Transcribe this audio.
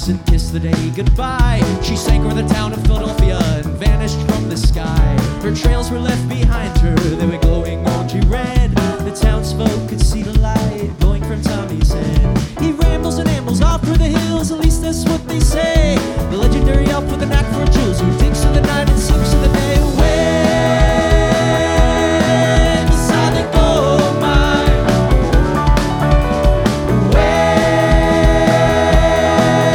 lips and kissed the day goodbye. She sank over the town of Philadelphia and vanished from the sky. Her trails were left behind her, they were glowing orangey red. The townsfolk could see the light glowing from Tommy's head. He rambles and ambles off through the hills, at least that's what they say. The legendary elf with a knack for